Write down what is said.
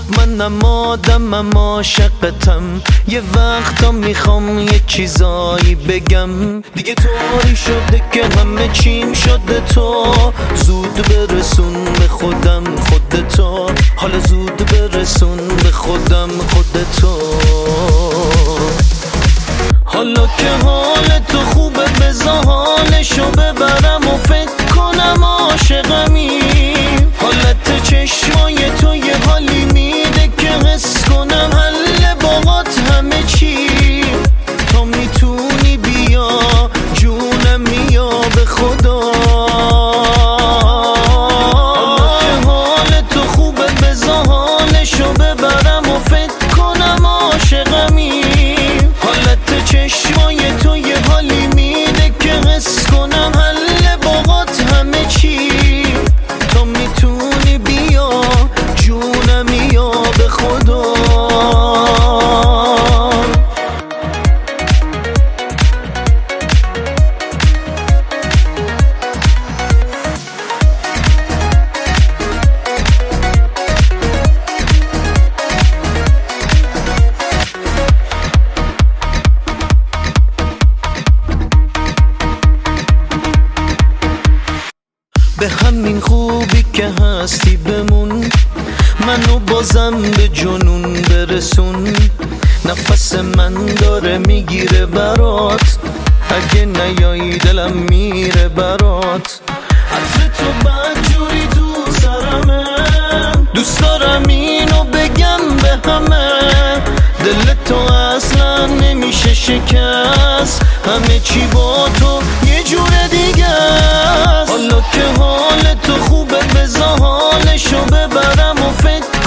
منم آدمم عاشقتم، یه وقتا میخوام یه چیزایی بگم. دیگه طوری شده که همه چیم شده تو، زود برسون به خودم خودتو، حالا زود برسون به خودم خودتو. حالا که حال تو خوبه بذار حالشو ببرم و فکر کنم عاشقمی. حالت چشمای تو یه حالی میده که حس کنم حل باقات همه چی. تو میتونی بیا جونم بیا به خدا. حالا که حال تو خوبه بذار حالشو ببرم و فکر کنم عاشقمی. حالت چشمای تو یه حالی میده که حس کنم حل باقات همه چی. تو میتونی بیا جونم بیا به خدا. به همین خوبی که هستی بمون، منو بازم به جنون برسون. نفس من داره میگیره برات، اگه نیایی دلم میره برات. عطر تو بدجوری تو سرمه، دوست دارم اینو بگم به همه. دل تو اصلا نمیشه شکست، همه چی با تو یه جور دیگه است. حالا که حال تو خوبه بذار حالشو ببرم و فکر